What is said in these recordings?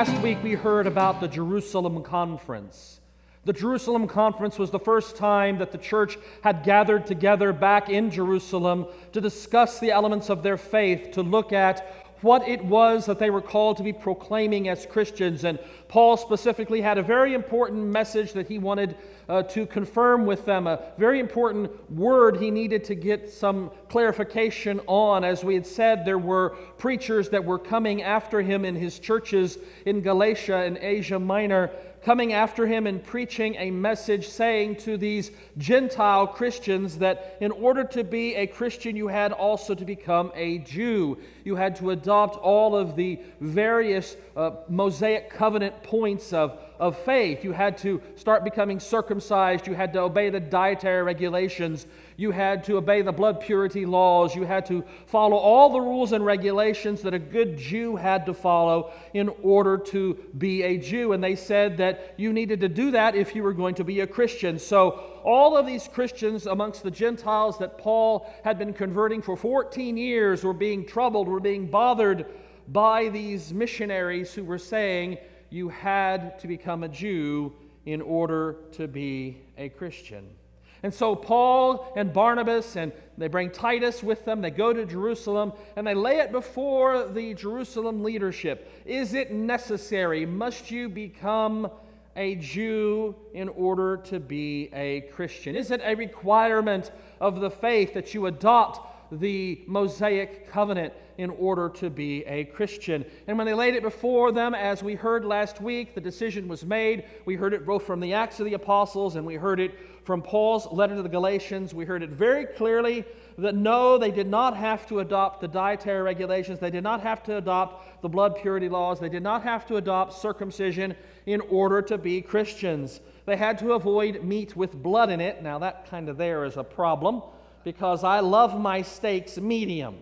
Last week we heard about the Jerusalem Conference. The Jerusalem Conference was the first time that the church had gathered together back in Jerusalem to discuss the elements of their faith, to look at what it was that they were called to be proclaiming as Christians. And Paul specifically had a very important message that he wanted to confirm with them, a very important word he needed to get some clarification on. As we had said, there were preachers that were coming after him in his churches in Galatia and Asia Minor, coming after him and preaching a message saying to these Gentile Christians that in order to be a Christian, you had also to become a Jew. You had to adopt all of the various Mosaic covenant points of faith. You had to start becoming circumcised. You had to obey the dietary regulations. You had to obey the blood purity laws. You had to follow all the rules and regulations that a good Jew had to follow in order to be a Jew. And they said that you needed to do that if you were going to be a Christian. So all of these Christians amongst the Gentiles that Paul had been converting for 14 years were being troubled, were being bothered by these missionaries who were saying you had to become a Jew in order to be a Christian. And so Paul and Barnabas, and they bring Titus with them, they go to Jerusalem, and they lay it before the Jerusalem leadership. Is it necessary? Must you become a Jew in order to be a Christian? Is it a requirement of the faith that you adopt the Mosaic covenant in order to be a Christian? And when they laid it before them, as we heard last week, the decision was made. We heard it both from the Acts of the Apostles and we heard it from Paul's letter to the Galatians. We heard it very clearly that no, they did not have to adopt the dietary regulations. They did not have to adopt the blood purity laws. They did not have to adopt circumcision in order to be Christians. They had to avoid meat with blood in it. Now that kind of there is a problem, because I love my steaks medium.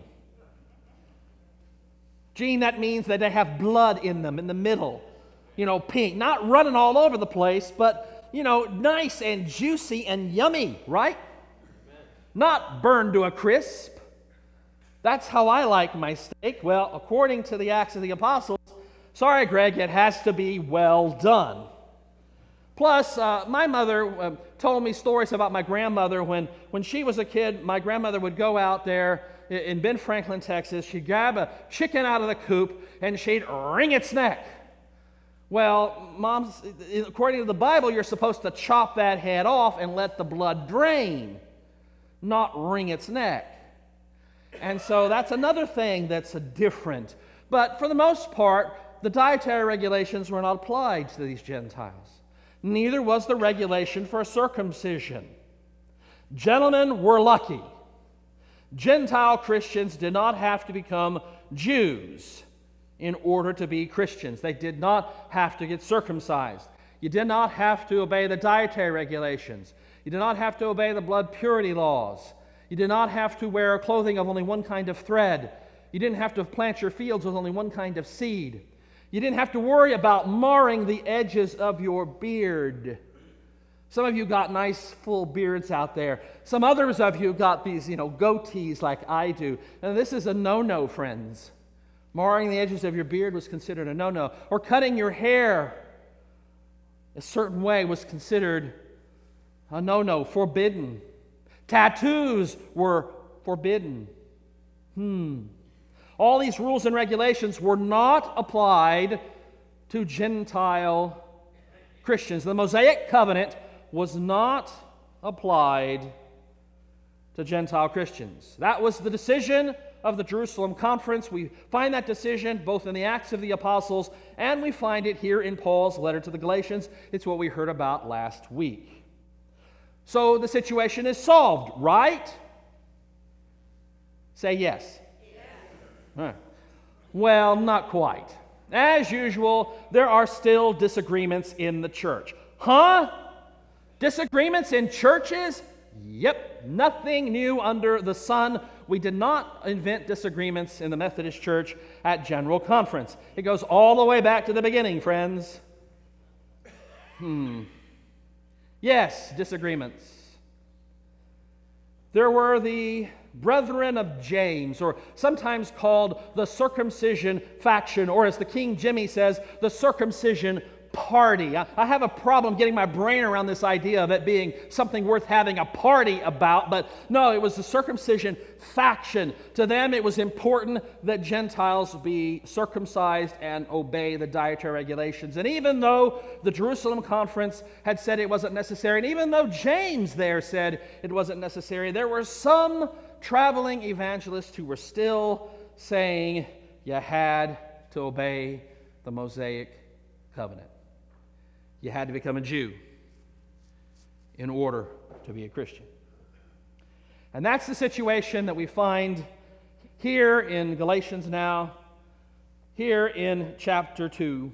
Gene, that means that they have blood in them in the middle. Pink. Not running all over the place, but, nice and juicy and yummy, right? Amen. Not burned to a crisp. That's how I like my steak. Well, according to the Acts of the Apostles, sorry, Greg, it has to be well done. Plus, my mother told me stories about my grandmother. When she was a kid, my grandmother would go out there in Ben Franklin, Texas. She'd grab a chicken out of the coop and she'd wring its neck. Well, Mom, according to the Bible, you're supposed to chop that head off and let the blood drain, not wring its neck. And so that's another thing that's different. But for the most part, the dietary regulations were not applied to these Gentiles. Neither was the regulation for circumcision. Gentlemen were lucky. Gentile Christians did not have to become Jews in order to be Christians. They did not have to get circumcised. You did not have to obey the dietary regulations. You did not have to obey the blood purity laws. You did not have to wear clothing of only one kind of thread. You didn't have to plant your fields with only one kind of seed. You didn't have to worry about marring the edges of your beard. Some of you got nice full beards out there. Some others of you got these, goatees like I do. And this is a no-no, friends. Marring the edges of your beard was considered a no-no. Or cutting your hair a certain way was considered a no-no, forbidden. Tattoos were forbidden. All these rules and regulations were not applied to Gentile Christians. The Mosaic covenant was not applied to Gentile Christians. That was the decision of the Jerusalem Conference. We find that decision both in the Acts of the Apostles and we find it here in Paul's letter to the Galatians. It's what we heard about last week. So the situation is solved, right? Say yes. Huh. Well, not quite. As usual, there are still disagreements in the church. Disagreements in churches? Yep, nothing new under the sun. We did not invent disagreements in the Methodist Church at General Conference. It goes all the way back to the beginning, friends. Yes, disagreements. There were the Brethren of James, or sometimes called the circumcision faction, or as the King Jimmy says, the circumcision party. I have a problem getting my brain around this idea of it being something worth having a party about, but no, it was the circumcision faction. To them, it was important that Gentiles be circumcised and obey the dietary regulations. And even though the Jerusalem Conference had said it wasn't necessary, and even though James there said it wasn't necessary, there were some traveling evangelists who were still saying you had to obey the Mosaic covenant. You had to become a Jew in order to be a Christian. And that's the situation that we find here in Galatians now, here in chapter 2,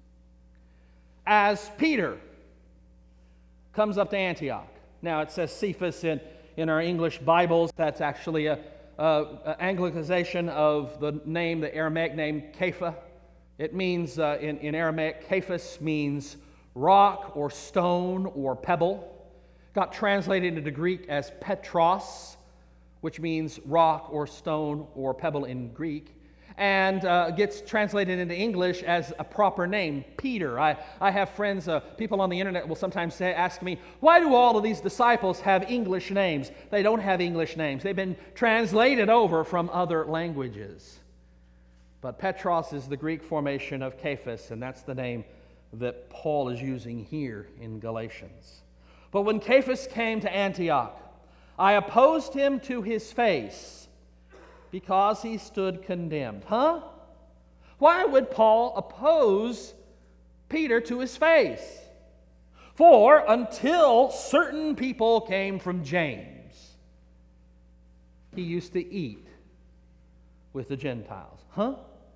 as Peter comes up to Antioch. Now it says Cephas in our English Bibles. That's actually an Anglicization of the name, the Aramaic name Kepha. It means, in Aramaic, Kephas means rock or stone or pebble. Got translated into Greek as Petros, which means rock or stone or pebble in Greek, and gets translated into English as a proper name, Peter. I have friends, people on the internet will sometimes ask me, why do all of these disciples have English names? They don't have English names. They've been translated over from other languages. But Petros is the Greek formation of Cephas, and that's the name that Paul is using here in Galatians. But when Cephas came to Antioch, I opposed him to his face because he stood condemned. Huh? Why would Paul oppose Peter to his face? For until certain people came from James, he used to eat with the Gentiles. Huh?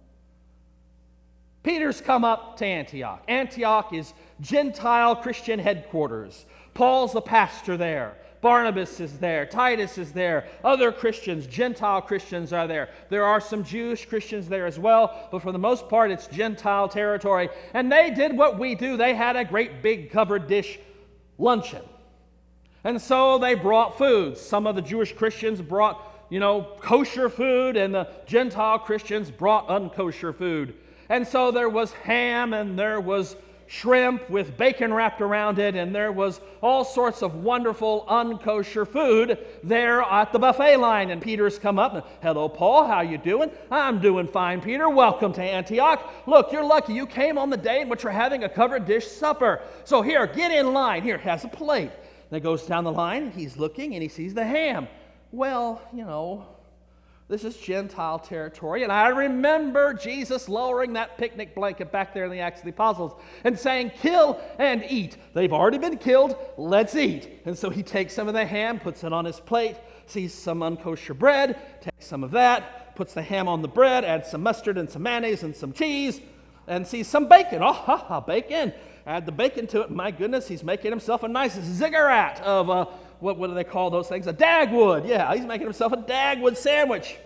Peter's come up to Antioch. Antioch is Gentile Christian headquarters. Paul's the pastor there. Barnabas is there. Titus is there. Other Christians, Gentile Christians are there. There are some Jewish Christians there as well, but for the most part it's Gentile territory. And they did what we do. They had a great big covered dish luncheon. And so they brought food. Some of the Jewish Christians brought, kosher food, and the Gentile Christians brought unkosher food. And so there was ham, and there was shrimp with bacon wrapped around it, and there was all sorts of wonderful unkosher food there at the buffet line. And Peter's come up and, hello, Paul, how you doing? I'm doing fine, Peter. Welcome to Antioch. Look, you're lucky. You came on the day in which we're having a covered dish supper. So here, get in line. Here, has a plate. And it goes down the line, and he's looking, and he sees the ham. Well, this is Gentile territory, and I remember Jesus lowering that picnic blanket back there in the Acts of the Apostles and saying, kill and eat. They've already been killed, let's eat. And so he takes some of the ham, puts it on his plate, sees some unkosher bread, takes some of that, puts the ham on the bread, adds some mustard and some mayonnaise and some cheese, and sees some bacon. Oh, bacon. Add the bacon to it. My goodness, he's making himself a nice ziggurat of what do they call those things? A Dagwood. Yeah, he's making himself a Dagwood sandwich.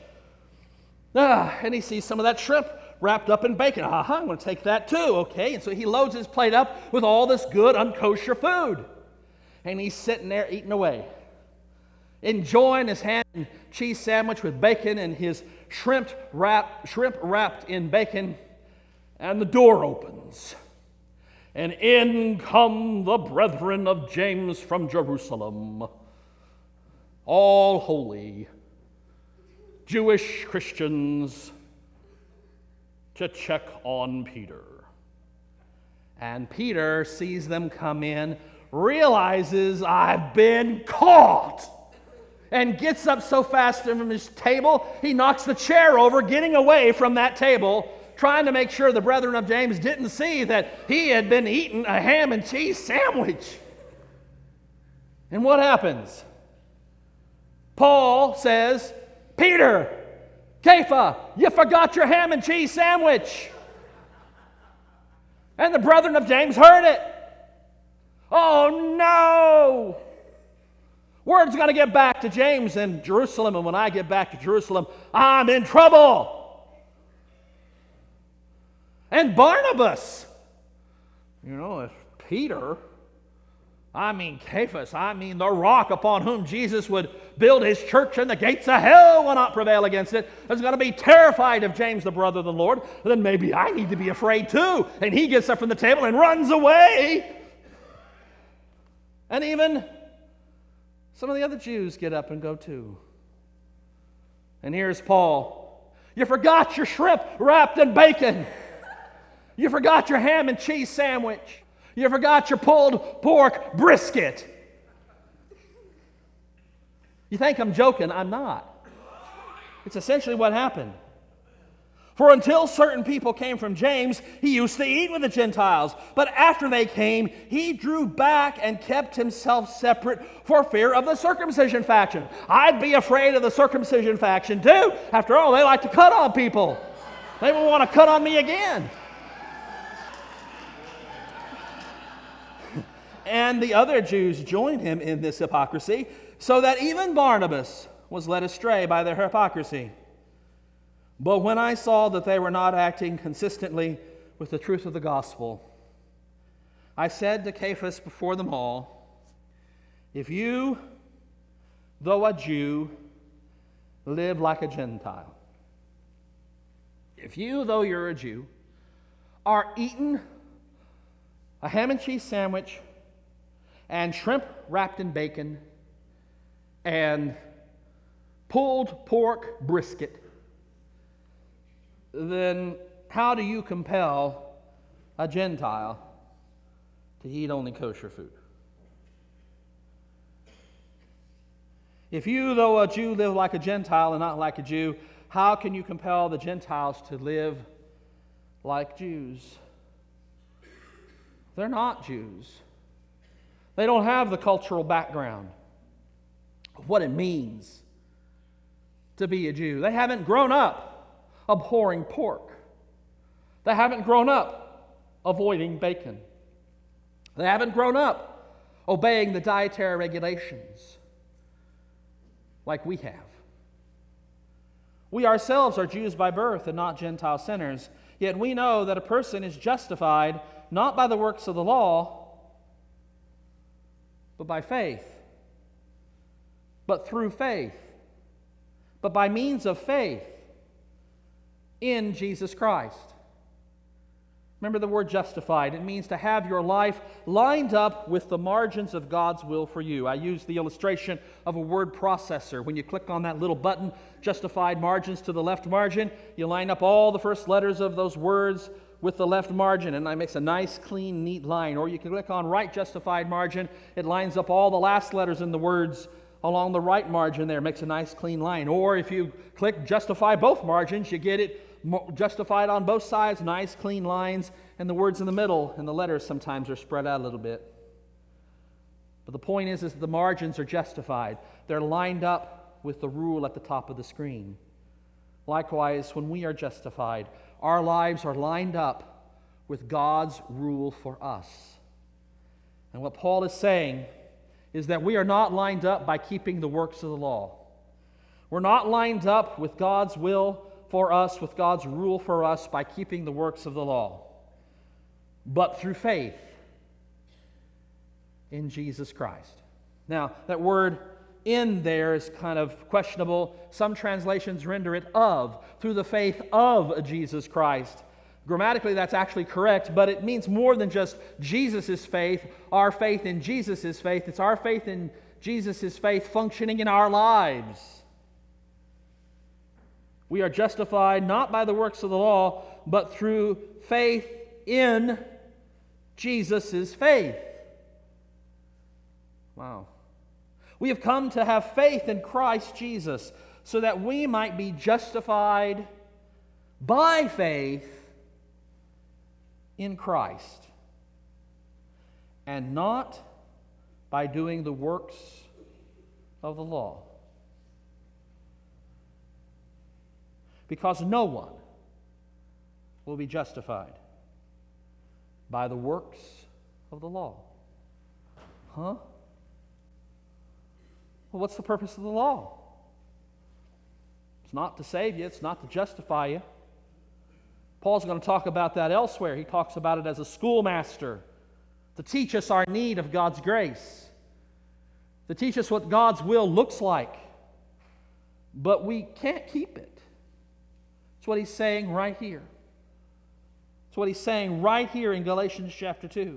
And he sees some of that shrimp wrapped up in bacon. I'm going to take that too. Okay, and so he loads his plate up with all this good unkosher food. And he's sitting there eating away, enjoying his ham and cheese sandwich with bacon and his shrimp wrapped in bacon. And the door opens. And in come the brethren of James from Jerusalem, all holy Jewish Christians, to check on Peter. And Peter sees them come in, realizes, I've been caught, and gets up so fast from his table, he knocks the chair over, getting away from that table, trying to make sure the brethren of James didn't see that he had been eating a ham and cheese sandwich. And what happens? Paul says, Peter, Kepha, you forgot your ham and cheese sandwich. And the brethren of James heard it. Oh no! Word's going to get back to James in Jerusalem, and when I get back to Jerusalem, I'm in trouble. And Barnabas, if Peter I mean Cephas, I mean the rock upon whom Jesus would build his church, and the gates of hell will not prevail against it, is going to be terrified of James, the brother of the Lord. Then maybe I need to be afraid too. And he gets up from the table and runs away. And even some of the other Jews get up and go too. And here's Paul. You forgot your shrimp wrapped in bacon. You forgot your ham and cheese sandwich. You forgot your pulled pork brisket. You think I'm joking? I'm not. It's essentially what happened. For until certain people came from James, he used to eat with the Gentiles. But after they came, he drew back and kept himself separate for fear of the circumcision faction. I'd be afraid of the circumcision faction too. After all, they like to cut on people. They will want to cut on me again. And the other Jews joined him in this hypocrisy, so that even Barnabas was led astray by their hypocrisy. But when I saw that they were not acting consistently with the truth of the gospel, I said to Cephas before them all, if you, though a Jew, live like a Gentile, if you, though you're a Jew, are eating a ham and cheese sandwich and shrimp wrapped in bacon and pulled pork brisket, then how do you compel a Gentile to eat only kosher food? If you, though a Jew, live like a Gentile and not like a Jew, how can you compel the Gentiles to live like Jews? They're not Jews. They don't have the cultural background of what it means to be a Jew. They haven't grown up abhorring pork. They haven't grown up avoiding bacon. They haven't grown up obeying the dietary regulations like we have. We ourselves are Jews by birth and not Gentile sinners, yet we know that a person is justified not by the works of the law, but by faith, but through faith, but by means of faith in Jesus Christ. Remember the word justified. It means to have your life lined up with the margins of God's will for you. I use the illustration of a word processor. When you click on that little button, justified margins to the left margin, you line up all the first letters of those words with the left margin, and that makes a nice, clean, neat line. Or you can click on right justified margin. It lines up all the last letters in the words along the right margin there. It makes a nice, clean line. Or if you click justify both margins, you get it justified on both sides, nice, clean lines, and the words in the middle and the letters sometimes are spread out a little bit. But the point is the margins are justified. They're lined up with the rule at the top of the screen. Likewise, when we are justified, our lives are lined up with God's rule for us. And what Paul is saying is that we are not lined up by keeping the works of the law. We're not lined up with God's will for us, with God's rule for us by keeping the works of the law, but through faith in Jesus Christ. Now, that word in there is kind of questionable. Some translations render it of, through the faith of Jesus Christ. Grammatically, that's actually correct, but it means more than just Jesus' faith, our faith in Jesus' faith. It's our faith in Jesus' faith functioning in our lives. We are justified not by the works of the law, but through faith in Jesus' faith. Wow. We have come to have faith in Christ Jesus so that we might be justified by faith in Christ and not by doing the works of the law. Because no one will be justified by the works of the law. Huh? Well, what's the purpose of the law? It's not to save you. It's not to justify you. Paul's going to talk about that elsewhere. He talks about it as a schoolmaster to teach us our need of God's grace, to teach us what God's will looks like. But we can't keep it. That's what he's saying right here. That's what he's saying right here in Galatians chapter 2.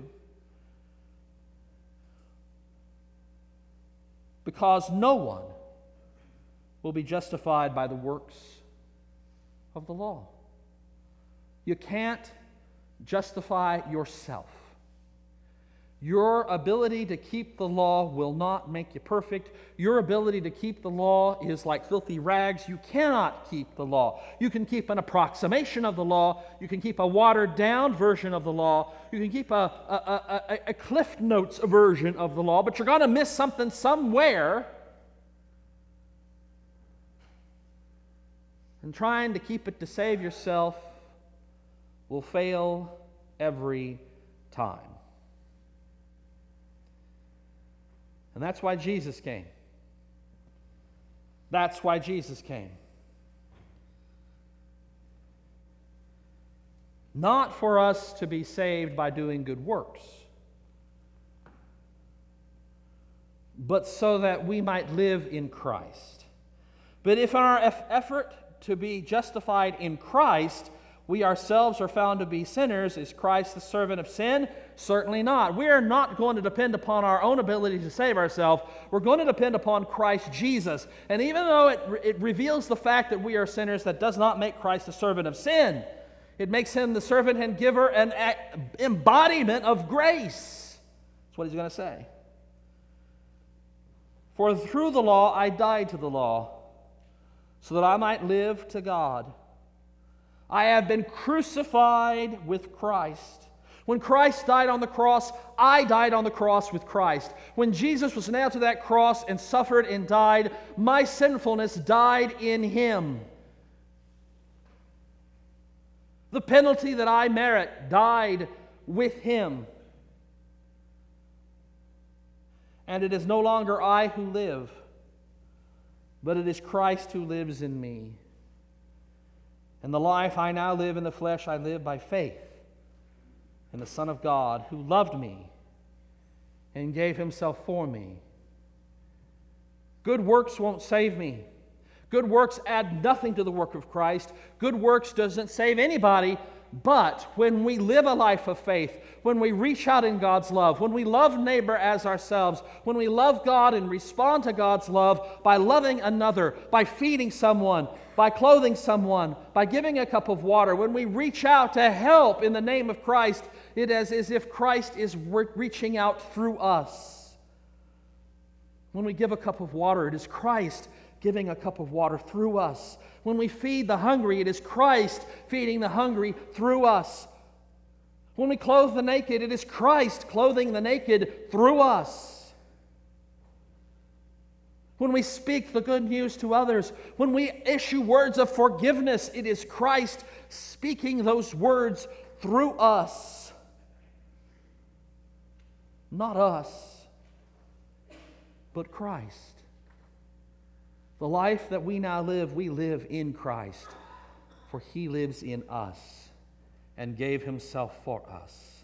Because no one will be justified by the works of the law. You can't justify yourself. Your ability to keep the law will not make you perfect. Your ability to keep the law is like filthy rags. You cannot keep the law. You can keep an approximation of the law. You can keep a watered-down version of the law. You can keep a Cliff Notes version of the law, but you're going to miss something somewhere. And trying to keep it to save yourself will fail every time. And that's why Jesus came. That's why Jesus came. Not for us to be saved by doing good works, but so that we might live in Christ. But if in our effort to be justified in Christ, we ourselves are found to be sinners, is Christ the servant of sin? Certainly not. We are not going to depend upon our own ability to save ourselves. We're going to depend upon Christ Jesus. And even though it reveals the fact that we are sinners, that does not make Christ the servant of sin. It makes him the servant and giver and embodiment of grace. That's what he's going to say. For through the law I died to the law, so that I might live to God. I have been crucified with Christ. When Christ died on the cross, I died on the cross with Christ. When Jesus was nailed to that cross and suffered and died, my sinfulness died in him. The penalty that I merit died with him. And it is no longer I who live, but it is Christ who lives in me. And the life I now live in the flesh, I live by faith in the Son of God, who loved me and gave himself for me. Good works won't save me. Good works add nothing to the work of Christ. Good works doesn't save anybody. But when we live a life of faith, when we reach out in God's love, when we love neighbor as ourselves, when we love God and respond to God's love by loving another, by feeding someone, by clothing someone, by giving a cup of water, when we reach out to help in the name of Christ, it is as if Christ is reaching out through us. When we give a cup of water, it is Christ giving a cup of water through us. When we feed the hungry, it is Christ feeding the hungry through us. When we clothe the naked, it is Christ clothing the naked through us. When we speak the good news to others, when we issue words of forgiveness, it is Christ speaking those words through us. Not us, but Christ. The life that we now live, we live in Christ, for he lives in us and gave himself for us.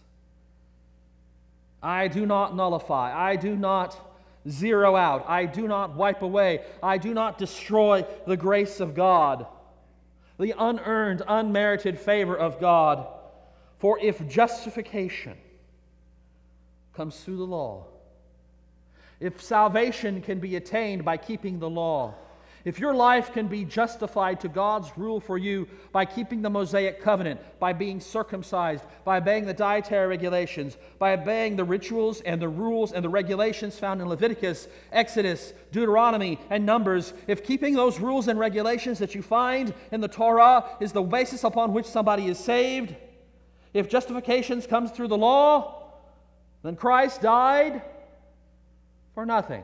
I do not nullify. I do not zero out. I do not wipe away. I do not destroy the grace of God, the unearned, unmerited favor of God. For if justification comes through the law, if salvation can be attained by keeping the law, if your life can be justified to God's rule for you by keeping the Mosaic covenant, by being circumcised, by obeying the dietary regulations, by obeying the rituals and the rules and the regulations found in Leviticus, Exodus, Deuteronomy, and Numbers, if keeping those rules and regulations that you find in the Torah is the basis upon which somebody is saved, if justification comes through the law, then Christ died for nothing.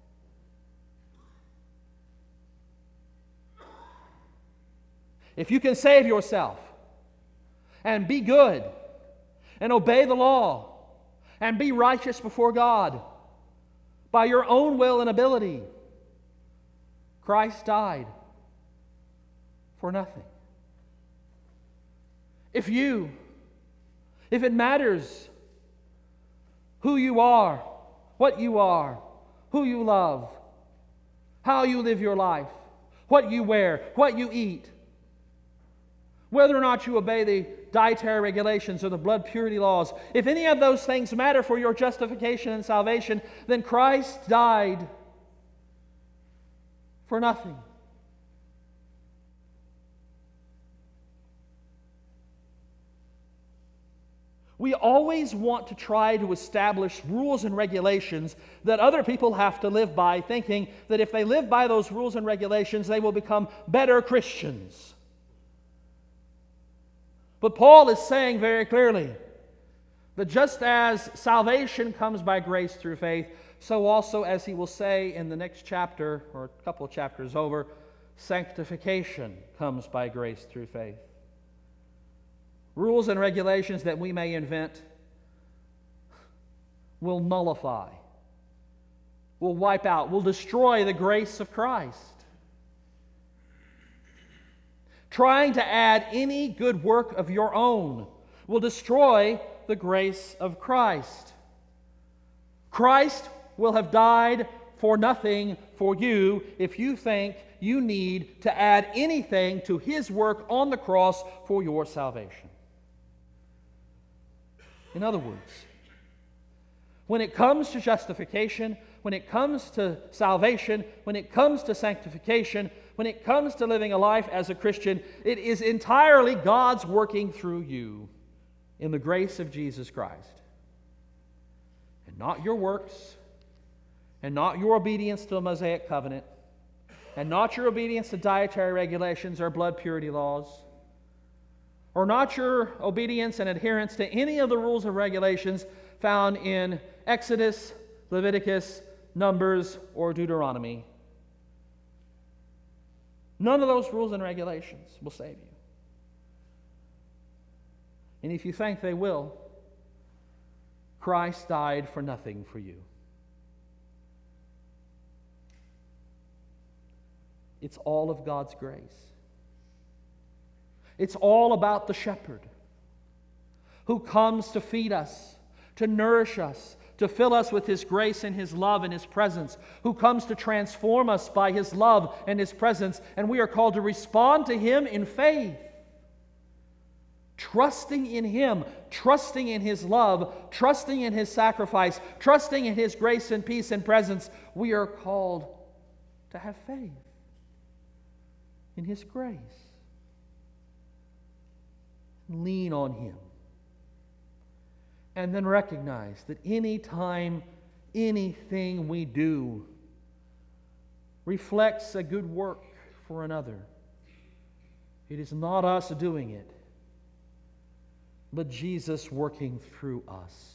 If you can save yourself and be good and obey the law and be righteous before God by your own will and ability, Christ died for nothing. If it matters who you are, what you are, who you love, how you live your life, what you wear, what you eat, whether or not you obey the dietary regulations or the blood purity laws. If any of those things matter for your justification and salvation, then Christ died for nothing. We always want to try to establish rules and regulations that other people have to live by, thinking that if they live by those rules and regulations, they will become better Christians. But Paul is saying very clearly that just as salvation comes by grace through faith, so also, as he will say in the next chapter, or a couple of chapters over, sanctification comes by grace through faith. Rules and regulations that we may invent will nullify, will wipe out, will destroy the grace of Christ. Trying to add any good work of your own will destroy the grace of Christ. Christ will have died for nothing for you if you think you need to add anything to His work on the cross for your salvation. In other words, when it comes to justification, when it comes to salvation, when it comes to sanctification, when it comes to living a life as a Christian, it is entirely God's working through you in the grace of Jesus Christ. And not your works, and not your obedience to the Mosaic covenant, and not your obedience to dietary regulations or blood purity laws, or not your obedience and adherence to any of the rules or regulations found in Exodus, Leviticus, Numbers, or Deuteronomy. None of those rules and regulations will save you. And if you think they will, Christ died for nothing for you. It's all of God's grace. It's all about the shepherd who comes to feed us, to nourish us, to fill us with His grace and His love and His presence, who comes to transform us by His love and His presence, and we are called to respond to Him in faith, trusting in Him, trusting in His love, trusting in His sacrifice, trusting in His grace and peace and presence. We are called to have faith in His grace. Lean on Him. And then recognize that any time, anything we do reflects a good work for another, it is not us doing it, but Jesus working through us.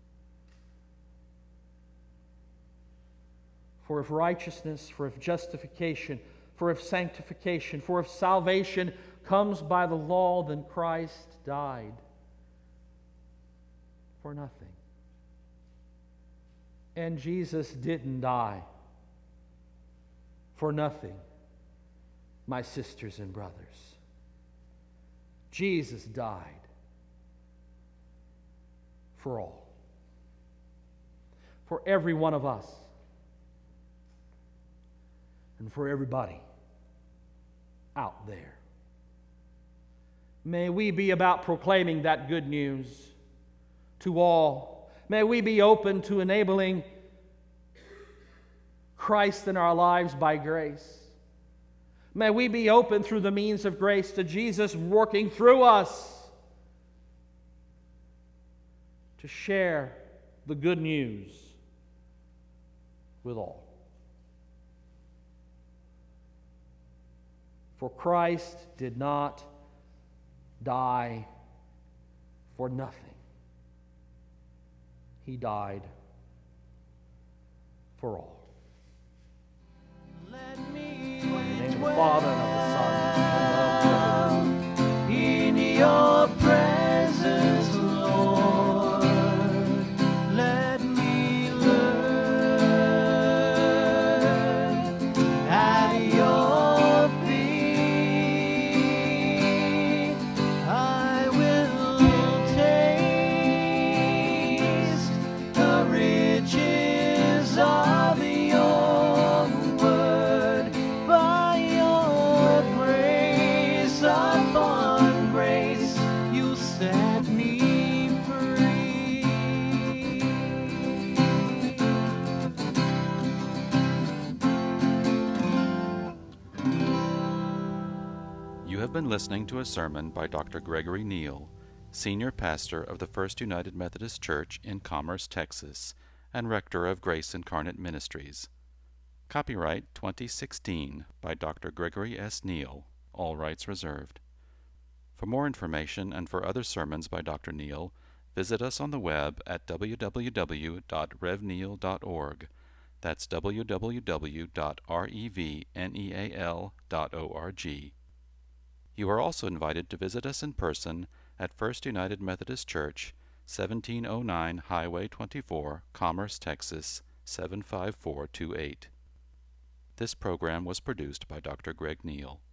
For if righteousness, for if justification, for if sanctification, for if salvation comes by the law, then Christ died for nothing. And Jesus didn't die for nothing, my sisters and brothers. Jesus died for all. For every one of us. And for everybody out there. May we be about proclaiming that good news to all. May we be open to enabling Christ in our lives by grace. May we be open through the means of grace to Jesus working through us to share the good news with all. For Christ did not die for nothing. He died for all. In the name of the Father, and of the Son, and of the Holy Spirit. In your presence, Lord, let me learn at your feet. I will taste the You have been listening to a sermon by Dr. Gregory Neal, Senior Pastor of the First United Methodist Church in Commerce, Texas, and Rector of Grace Incarnate Ministries. Copyright 2016 by Dr. Gregory S. Neal, all rights reserved. For more information and for other sermons by Dr. Neal, visit us on the web at www.revneal.org. That's www.revneal.org. You are also invited to visit us in person at First United Methodist Church, 1709 Highway 24, Commerce, Texas, 75428. This program was produced by Dr. Greg Neal.